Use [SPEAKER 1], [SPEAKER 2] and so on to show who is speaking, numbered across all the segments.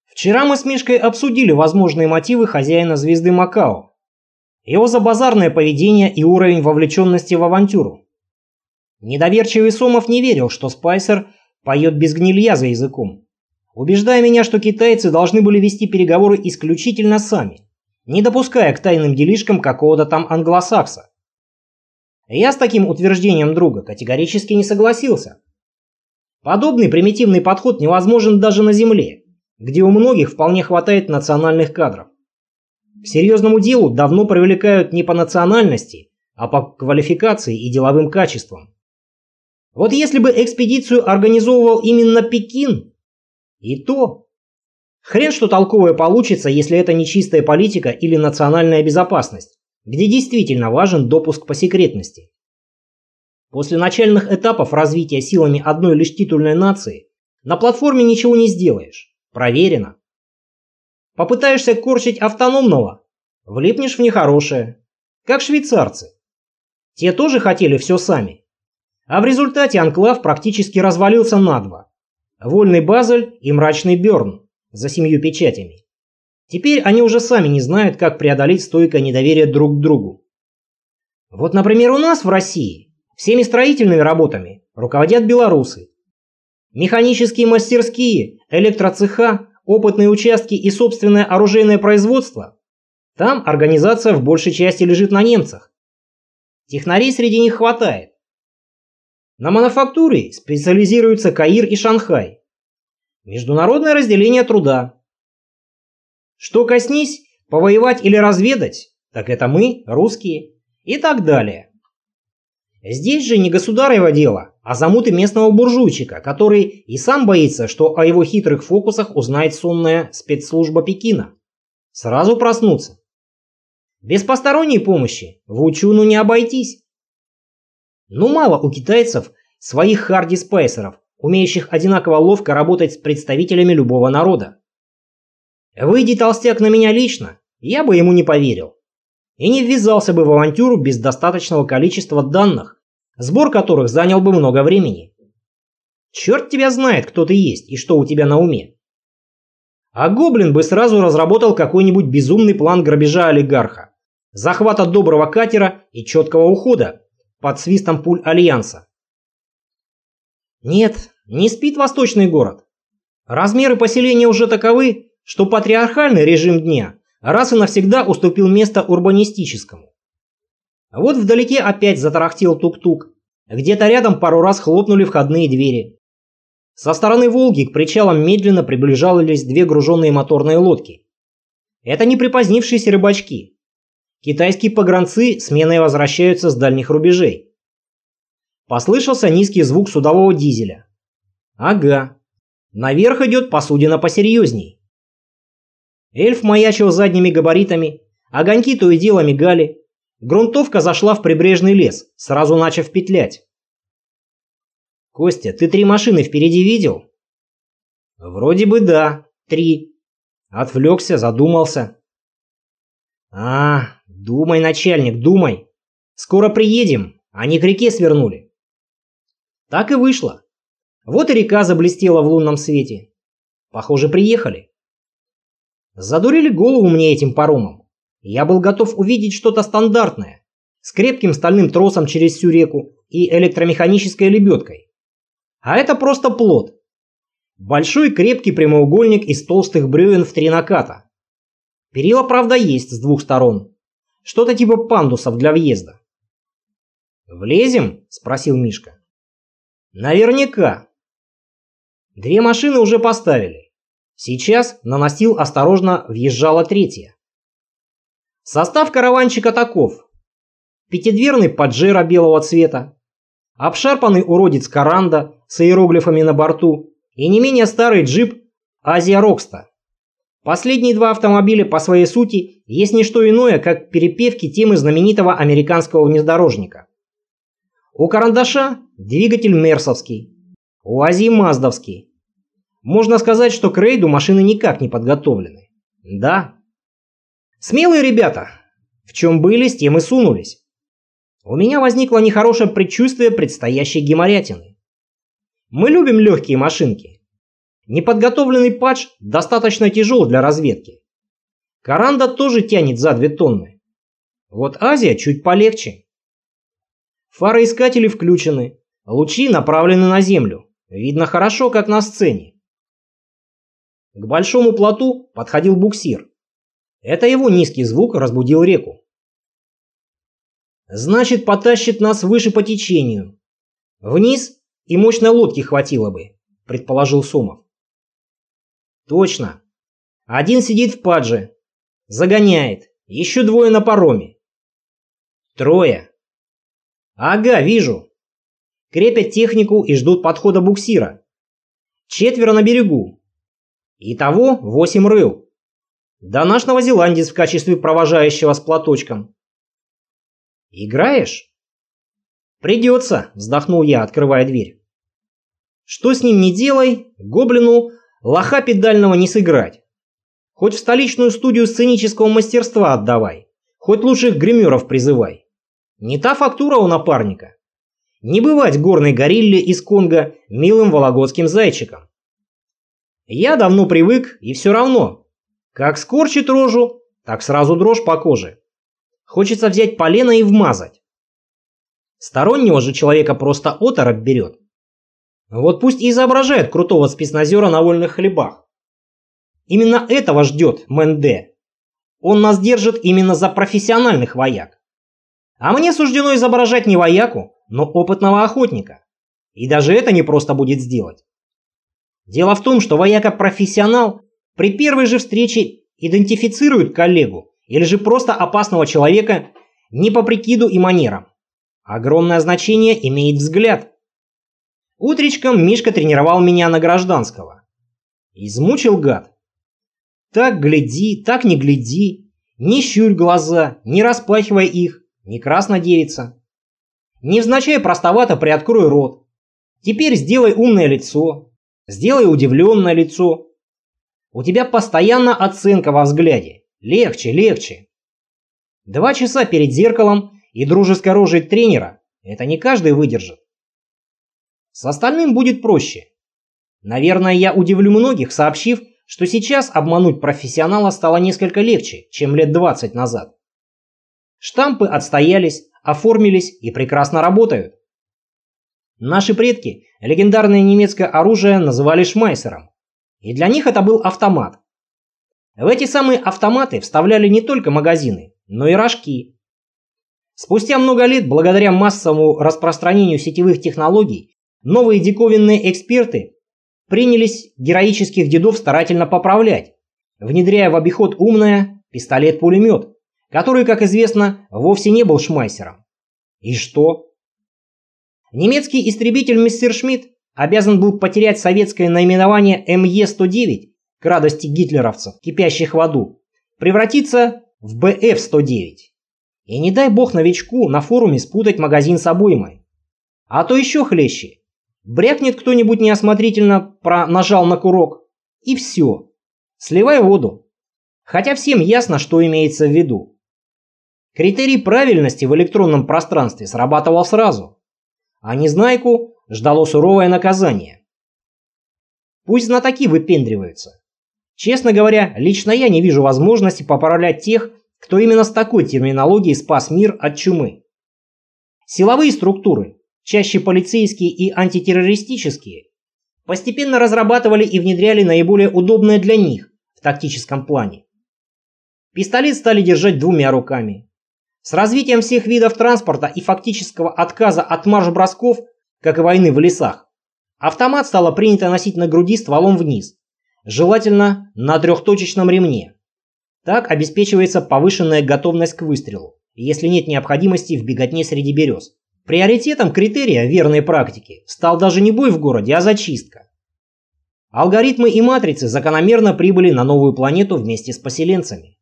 [SPEAKER 1] Вчера мы с Мишкой обсудили возможные мотивы хозяина звезды Макао, его забазарное поведение и уровень вовлеченности в авантюру. Недоверчивый Сомов не верил, что Спайсер поет без гнилья за языком, убеждая меня, что китайцы должны были вести переговоры исключительно сами, не допуская к тайным делишкам какого-то там англосакса. Я с таким утверждением друга категорически не согласился. Подобный примитивный подход невозможен даже на Земле, где у многих вполне хватает национальных кадров. К серьезному делу давно привлекают не по национальности, а по квалификации и деловым качествам. Вот если бы экспедицию организовывал именно Пекин, и то... Хрен что толковое получится, если это не чистая политика или национальная безопасность, где действительно важен допуск по секретности. После начальных этапов развития силами одной лишь титульной нации на платформе ничего не сделаешь. Проверено. Попытаешься корчить автономного, влипнешь в нехорошее. Как швейцарцы. Те тоже хотели все сами. А в результате анклав практически развалился надвое. Вольный Базель и мрачный Бёрн за 7 печатями. Теперь они уже сами не знают, как преодолеть стойкое недоверие друг к другу. Вот, например, у нас в России всеми строительными работами руководят белорусы. Механические мастерские, электроцеха, опытные участки и собственное оружейное производство – там организация в большей части лежит на немцах. Технарей среди них хватает. На мануфактуре специализируются Каир и Шанхай. Международное разделение труда. Что коснись, повоевать или разведать, так это мы, русские, и так далее. Здесь же не государево дело, а замуты местного буржуйчика, который и сам боится, что о его хитрых фокусах узнает сонная спецслужба Пекина. Сразу проснуться. Без посторонней помощи в Учуну не обойтись. Ну мало у китайцев своих харди-спайсеров, умеющих одинаково ловко работать с представителями любого народа. Выйди толстяк на меня лично, я бы ему не поверил. И не ввязался бы в авантюру без достаточного количества данных, сбор которых занял бы много времени. Черт тебя знает, кто ты есть и что у тебя на уме. А Гоблин бы сразу разработал какой-нибудь безумный план грабежа олигарха, захвата доброго катера и четкого ухода под свистом пуль Альянса. Нет, не спит восточный город. Размеры поселения уже таковы, что патриархальный режим дня раз и навсегда уступил место урбанистическому. Вот вдалеке опять затарахтел тук-тук. Где-то рядом пару раз хлопнули входные двери. Со стороны Волги к причалам медленно приближались 2 груженные моторные лодки. Это не припозднившиеся рыбачки. Китайские погранцы сменой возвращаются с дальних рубежей. Послышался низкий звук судового дизеля. Ага. Наверх идет посудина посерьезней. Эльф маячил задними габаритами, огоньки то и дело мигали. Грунтовка зашла в прибрежный лес, сразу начав петлять. «Костя, ты 3 машины впереди видел?» «Вроде бы да, 3. Отвлекся, задумался. Думай, начальник, думай. Скоро приедем, они к реке свернули. Так и вышло. Вот и река заблестела в лунном свете. Похоже, приехали. Задурили голову мне этим паромом. Я был готов увидеть что-то стандартное, с крепким стальным тросом через всю реку и электромеханической лебедкой. А это просто плот. Большой крепкий прямоугольник из толстых бревен в 3 наката. Перила, правда, есть с 2 сторон. Что-то типа пандусов для въезда. «Влезем?» – спросил Мишка. «Наверняка. 2 машины уже поставили. Сейчас на настил осторожно въезжала 3-я. Состав караванчика таков. 5-дверный Паджеро белого цвета, обшарпанный уродец Каранда с иероглифами на борту и не менее старый джип Азия Рокста. Последние 2 автомобиля по своей сути есть не что иное, как перепевки темы знаменитого американского внедорожника. У Карандаша двигатель мерсовский, у Азии маздовский. Можно сказать, что к рейду машины никак не подготовлены. Да. Смелые ребята. В чем были, с тем и сунулись. У меня возникло нехорошее предчувствие предстоящей геморрятины. Мы любим легкие машинки. Неподготовленный падж достаточно тяжел для разведки. Каранда тоже тянет за 2 тонны. Вот Азия чуть полегче. Фароискатели включены, лучи направлены на землю. Видно хорошо, как на сцене. К большому плоту подходил буксир. Это его низкий звук разбудил реку. Значит, потащит нас выше по течению. Вниз и мощной лодки хватило бы, предположил Сомов. Точно. Один сидит в падже. Загоняет. Еще 2 на пароме. 3. Ага, вижу. Крепят технику и ждут подхода буксира. 4 на берегу. Итого 8 рыл. Да наш новозеландец в качестве провожающего с платочком. Играешь? Придется, вздохнул я, открывая дверь. Что с ним не делай, гоблину лоха педального не сыграть. Хоть в столичную студию сценического мастерства отдавай, хоть лучших гримеров призывай. Не та фактура у напарника. Не бывать горной горилле из Конго милым вологодским зайчиком. Я давно привык, и все равно. Как скорчит рожу, так сразу дрожь по коже. Хочется взять полено и вмазать. Стороннего же человека просто оторопь берет. Вот пусть и изображает крутого спецназера на вольных хлебах. Именно этого ждет Мэнде. Он нас держит именно за профессиональных вояк. А мне суждено изображать не вояку, но опытного охотника. И даже это не просто будет сделать. Дело в том, что вояка-профессионал при первой же встрече идентифицирует коллегу или же просто опасного человека не по прикиду и манерам. Огромное значение имеет взгляд. Утречком Мишка тренировал меня на гражданского. Измучил гад. Так гляди, так не гляди, не щурь глаза, не распахивай их, не красно девица. Невзначай простовато приоткрой рот. Теперь сделай умное лицо, сделай удивленное лицо. У тебя постоянно оценка во взгляде. Легче, легче. 2 часа перед зеркалом и дружеской рожей тренера это не каждый выдержит. С остальным будет проще. Наверное, я удивлю многих, сообщив, что сейчас обмануть профессионала стало несколько легче, чем лет 20 назад. Штампы отстоялись, оформились и прекрасно работают. Наши предки легендарное немецкое оружие называли шмайсером, и для них это был автомат. В эти самые автоматы вставляли не только магазины, но и рожки. Спустя много лет, благодаря массовому распространению сетевых технологий, новые диковинные эксперты принялись героических дедов старательно поправлять, внедряя в обиход умное пистолет-пулемет, который, как известно, вовсе не был шмайсером. И что? Немецкий истребитель Мессершмитт обязан был потерять советское наименование МЕ-109 к радости гитлеровцев, кипящих в аду, превратиться в БФ-109. И не дай бог новичку на форуме спутать магазин с обоймой. А то еще хлеще. Брякнет кто-нибудь неосмотрительно нажал на курок. И все. Сливай воду. Хотя всем ясно, что имеется в виду. Критерий правильности в электронном пространстве срабатывал сразу. А незнайку ждало суровое наказание. Пусть знатоки выпендриваются. Честно говоря, лично я не вижу возможности поправлять тех, кто именно с такой терминологией спас мир от чумы. Силовые структуры, чаще полицейские и антитеррористические, постепенно разрабатывали и внедряли наиболее удобное для них в тактическом плане. Пистолет стали держать 2 руками. С развитием всех видов транспорта и фактического отказа от марш-бросков, как и войны в лесах, автомат стало принято носить на груди стволом вниз, желательно на 3-точечном ремне. Так обеспечивается повышенная готовность к выстрелу, если нет необходимости в беготне среди берез. Приоритетом критерия верной практики стал даже не бой в городе, а зачистка. Алгоритмы и матрицы закономерно прибыли на новую планету вместе с поселенцами.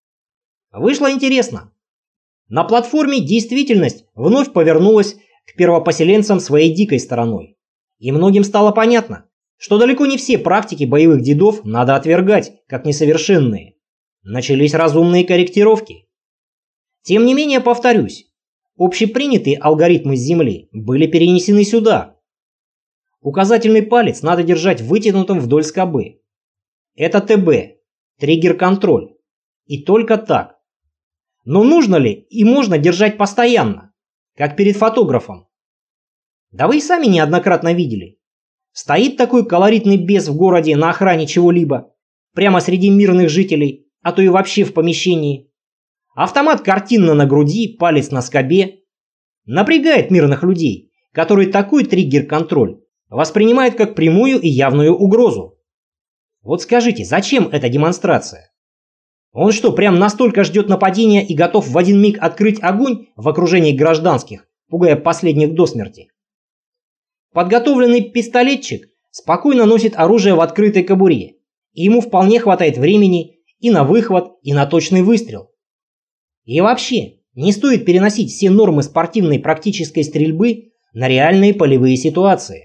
[SPEAKER 1] Вышло интересно. На платформе действительность вновь повернулась к первопоселенцам своей дикой стороной. И многим стало понятно, что далеко не все практики боевых дедов надо отвергать, как несовершенные. Начались разумные корректировки. Тем не менее, повторюсь, общепринятые алгоритмы с Земли были перенесены сюда. Указательный палец надо держать вытянутым вдоль скобы. Это ТБ, триггер-контроль. И только так. Но нужно ли и можно держать постоянно, как перед фотографом? Да вы и сами неоднократно видели. Стоит такой колоритный бес в городе на охране чего-либо, прямо среди мирных жителей, а то и вообще в помещении. Автомат картинно на груди, палец на скобе. Напрягает мирных людей, которые такой триггер-контроль воспринимают как прямую и явную угрозу. Вот скажите, зачем эта демонстрация? Он что, прям настолько ждет нападения и готов в один миг открыть огонь в окружении гражданских, пугая последних до смерти? Подготовленный пистолетчик спокойно носит оружие в открытой кобуре, и ему вполне хватает времени и на выхват, и на точный выстрел. И вообще, не стоит переносить все нормы спортивной практической стрельбы на реальные полевые ситуации.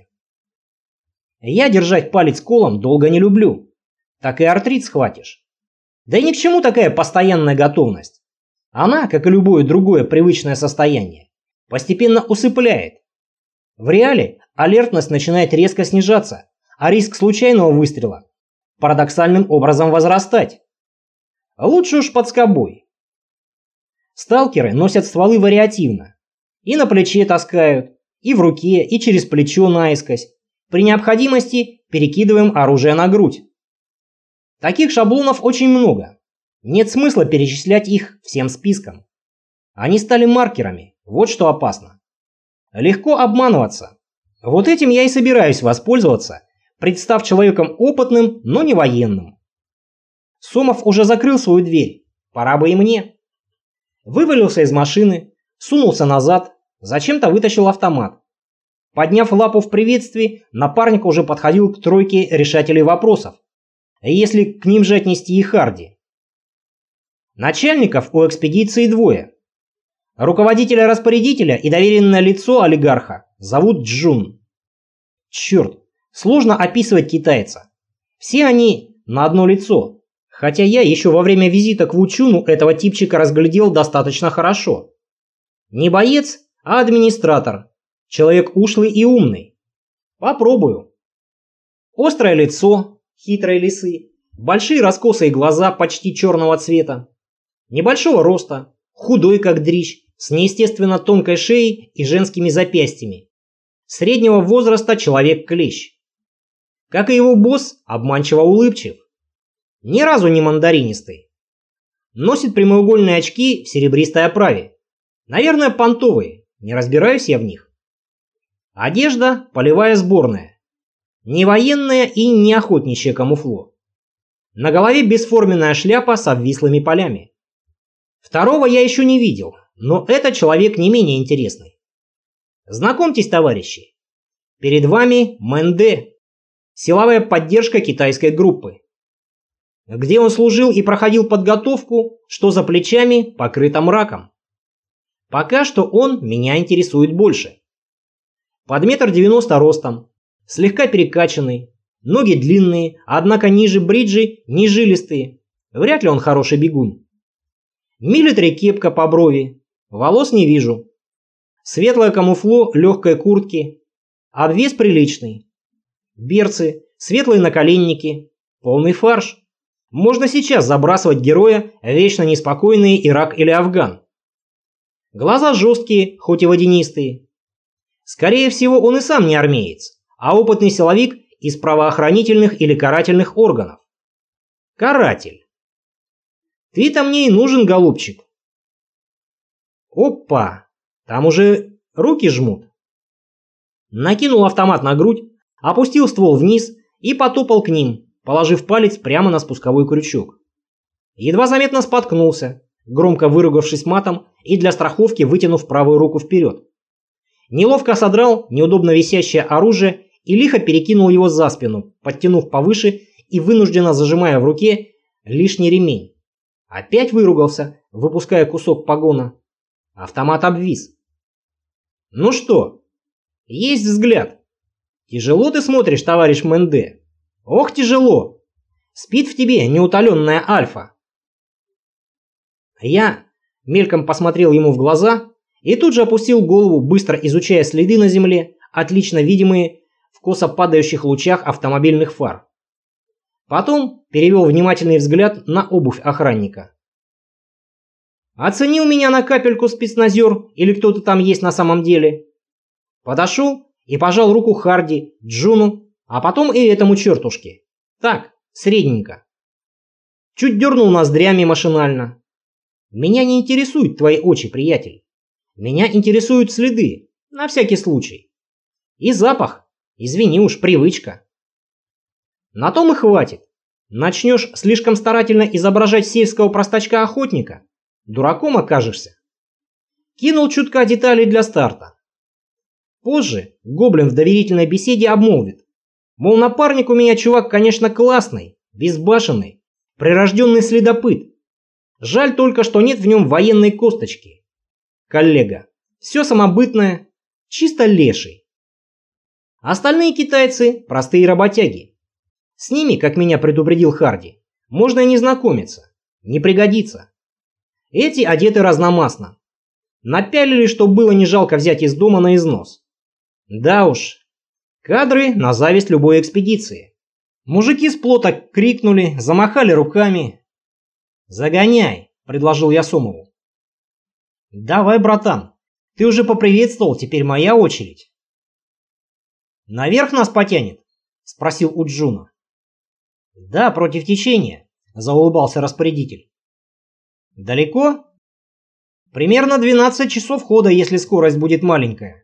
[SPEAKER 1] Я держать палец колом долго не люблю, так и артрит схватишь. Да и ни к чему такая постоянная готовность. Она, как и любое другое привычное состояние, постепенно усыпляет. В реале алертность начинает резко снижаться, а риск случайного выстрела парадоксальным образом возрастать. Лучше уж под скобой. Сталкеры носят стволы вариативно. И на плече таскают, и в руке, и через плечо наискось. При необходимости перекидываем оружие на грудь. Таких шаблонов очень много. Нет смысла перечислять их всем списком. Они стали маркерами, вот что опасно. Легко обманываться. Вот этим я и собираюсь воспользоваться, представ человеком опытным, но не военным. Сомов уже закрыл свою дверь, пора бы и мне. Вывалился из машины, сунулся назад, зачем-то вытащил автомат. Подняв лапу в приветствии, напарник уже подходил к тройке решателей вопросов, если к ним же отнести и Харди. Начальников у экспедиции двое. Руководителя-распорядителя и доверенное лицо олигарха зовут Джун. Черт, сложно описывать китайца. Все они на одно лицо, хотя я еще во время визита к Вучуну этого типчика разглядел достаточно хорошо. Не боец, а администратор. Человек ушлый и умный. Попробую. Острое лицо, хитрые лисы, большие раскосые глаза почти черного цвета, небольшого роста, худой как дрищ, с неестественно тонкой шеей и женскими запястьями. Среднего возраста человек-клещ. Как и его босс, обманчиво улыбчив. Ни разу не мандаринистый. Носит прямоугольные очки в серебристой оправе. Наверное, понтовые, не разбираюсь я в них. Одежда полевая сборная. Не военная и не охотничье камуфло. На голове бесформенная шляпа с обвислыми полями. Второго я еще не видел, но это человек не менее интересный. Знакомьтесь, товарищи. Перед вами Мэн Дэ, силовая поддержка китайской группы. Где он служил и проходил подготовку, что за плечами покрыто мраком. Пока что он меня интересует больше. Под 1,90 м ростом, слегка перекачанный, ноги длинные, однако ниже бриджи не жилистые. Вряд ли он хороший бегун. Милитари кепка по брови, волос не вижу. Светлое камуфло легкой куртки, обвес приличный. Берцы, светлые наколенники, полный фарш. Можно сейчас забрасывать героя в вечно неспокойный Ирак или Афган. Глаза жесткие, хоть и водянистые. Скорее всего, он и сам не армеец, а опытный силовик из правоохранительных или карательных органов. Каратель. Ты-то мне и нужен, голубчик. Опа, там уже руки жмут. Накинул автомат на грудь, опустил ствол вниз и потопал к ним, положив палец прямо на спусковой крючок. Едва заметно споткнулся, громко выругавшись матом и для страховки вытянув правую руку вперед. Неловко содрал неудобно висящее оружие и лихо перекинул его за спину, подтянув повыше и вынужденно зажимая в руке лишний ремень. Опять выругался, выпуская кусок погона. Автомат обвис. Ну что, есть взгляд. Тяжело ты смотришь, товарищ Мэн Дэ. Ох, тяжело. Спит в тебе неутоленная альфа. Я мельком посмотрел ему в глаза и тут же опустил голову, быстро изучая следы на земле, отлично видимые в косо падающих лучах автомобильных фар. Потом перевел внимательный взгляд на обувь охранника. Оценил меня на капельку спецназер или кто-то там есть на самом деле. Подошел и пожал руку Харди, Джуну, а потом и этому чертушке. Так, средненько. Чуть дернул ноздрями машинально. Меня не интересуют твои очи, приятель. Меня интересуют следы, на всякий случай. И запах, извини уж, привычка. На том и хватит. Начнешь слишком старательно изображать сельского простачка-охотника, дураком окажешься. Кинул чутка деталей для старта. Позже гоблин в доверительной беседе обмолвит. Мол, напарник у меня чувак, конечно, классный, безбашенный, прирожденный следопыт. Жаль только, что нет в нем военной косточки. Коллега, все самобытное, чисто леший. Остальные китайцы – простые работяги. С ними, как меня предупредил Харди, можно и не знакомиться, не пригодится. Эти одеты разномастно. Напялили, что было не жалко взять из дома на износ. Да уж, кадры на зависть любой экспедиции. Мужики с плота крикнули, замахали руками. «Загоняй», — предложил я Сомову. «Давай, братан, ты уже поприветствовал, теперь моя очередь». «Наверх нас потянет?» — спросил у Джуна. «Да, против течения», — заулыбался распорядитель. «Далеко?» «Примерно 12 часов хода, если скорость будет маленькая».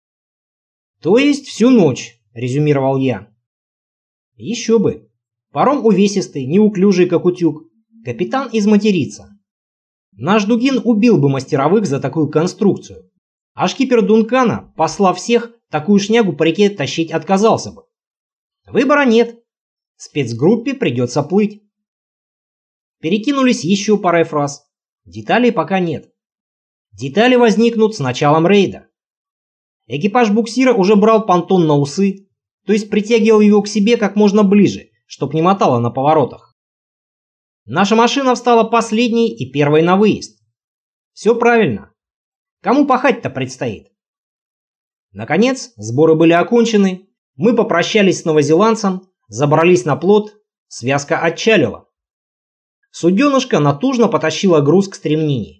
[SPEAKER 1] «То есть всю ночь», — резюмировал я. «Еще бы. Паром увесистый, неуклюжий, как утюг. Капитан изматерится. Наш Дугин убил бы мастеровых за такую конструкцию. А шкипер Дункана, послав всех, такую шнягу по реке тащить отказался бы. Выбора нет. Спецгруппе придется плыть». Перекинулись еще парой фраз. Деталей пока нет. Детали возникнут с началом рейда. Экипаж буксира уже брал понтон на усы, то есть притягивал его к себе как можно ближе, чтоб не мотало на поворотах. Наша машина встала последней и первой на выезд. Все правильно. Кому пахать-то предстоит? Наконец, сборы были окончены, мы попрощались с новозеландцем, забрались на плот, связка отчалила. Суденышко натужно потащило груз к стремнине.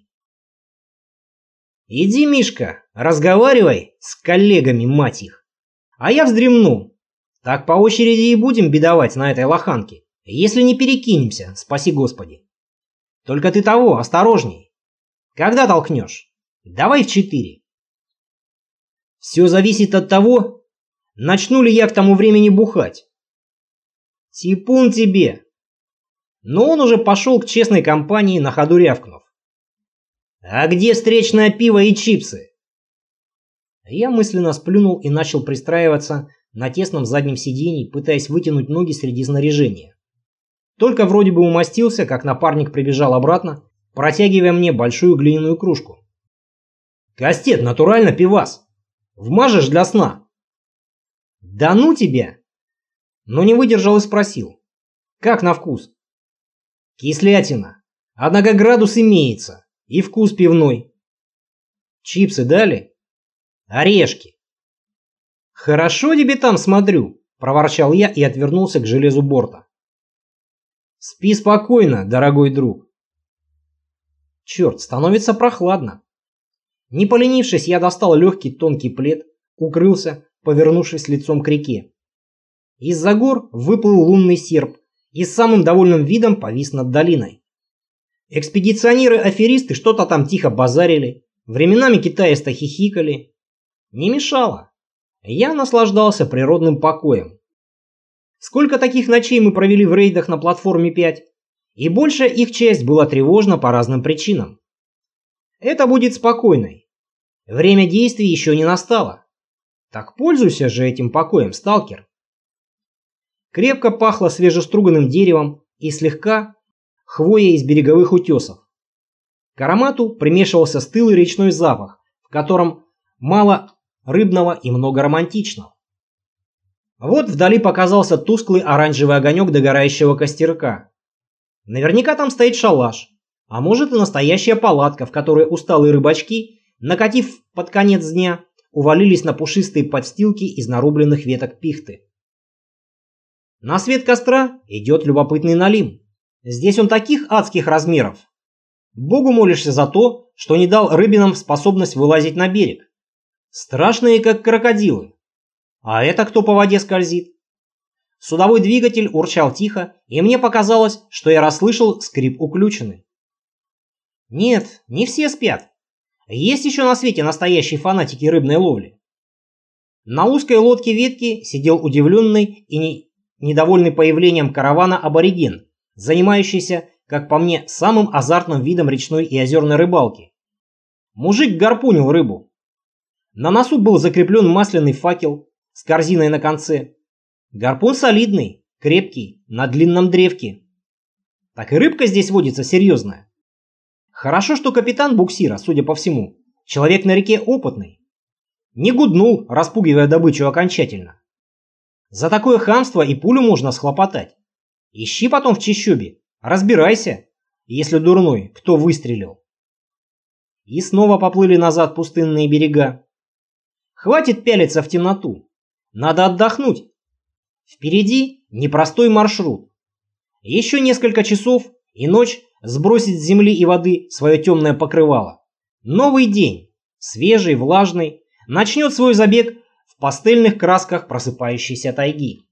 [SPEAKER 1] «Иди, Мишка, разговаривай с коллегами, мать их. А я вздремну. Так по очереди и будем бедовать на этой лоханке, если не перекинемся, спаси Господи. Только ты того, осторожней. Когда толкнешь? Давай в 4. Все зависит от того, начну ли я к тому времени бухать». «Типун тебе!» Но он уже пошел к честной компании, на ходу рявкнув. «А где встречное пиво и чипсы?» Я мысленно сплюнул и начал пристраиваться на тесном заднем сиденье, пытаясь вытянуть ноги среди снаряжения. Только вроде бы умостился, как напарник прибежал обратно, протягивая мне большую глиняную кружку. «Кастет, натурально пивас. Вмажешь для сна». «Да ну тебя!» Но не выдержал и спросил. «Как на вкус?» «Кислятина. Однако градус имеется. И вкус пивной». «Чипсы дали?» «Орешки». «Хорошо тебе там, смотрю», — проворчал я и отвернулся к железу борта. «Спи спокойно, дорогой друг». Черт, становится прохладно. Не поленившись, я достал легкий тонкий плед, укрылся, повернувшись лицом к реке. Из-за гор выплыл лунный серп и с самым довольным видом повис над долиной. Экспедиционеры-аферисты что-то там тихо базарили, временами китаисто хихикали. Не мешало. Я наслаждался природным покоем. Сколько таких ночей мы провели в рейдах на платформе 5, и большая их часть была тревожна по разным причинам. Это будет спокойной. Время действий еще не настало. Так пользуйся же этим покоем, сталкер. Крепко пахло свежеструганным деревом и слегка хвоей из береговых утесов. К аромату примешивался стылый речной запах, в котором мало рыбного и много романтичного. Вот вдали показался тусклый оранжевый огонек догорающего костерка. Наверняка там стоит шалаш, а может и настоящая палатка, в которой усталые рыбачки, накатив под конец дня, увалились на пушистые подстилки из нарубленных веток пихты. На свет костра идет любопытный налим. Здесь он таких адских размеров. Богу молишься за то, что не дал рыбинам способность вылазить на берег. Страшные, как крокодилы. А это кто по воде скользит? Судовой двигатель урчал тихо, и мне показалось, что я расслышал скрип уключины. Нет, не все спят. Есть еще на свете настоящие фанатики рыбной ловли. На узкой лодке ветки сидел удивленный и недовольный появлением каравана абориген, занимающийся, как по мне, самым азартным видом речной и озерной рыбалки. Мужик гарпунил рыбу. На носу был закреплен масляный факел с корзиной на конце. Гарпун солидный, крепкий, на длинном древке. Так и рыбка здесь водится серьезная. Хорошо, что капитан буксира, судя по всему, человек на реке опытный. Не гуднул, распугивая добычу окончательно. За такое хамство и пулю можно схлопотать. Ищи потом в чащобе, разбирайся, если дурной, кто выстрелил. И снова поплыли назад пустынные берега. Хватит пялиться в темноту. Надо отдохнуть. Впереди непростой маршрут. Еще несколько часов, и ночь сбросит с земли и воды свое темное покрывало. Новый день, свежий, влажный, начнет свой забег в пастельных красках просыпающейся тайги.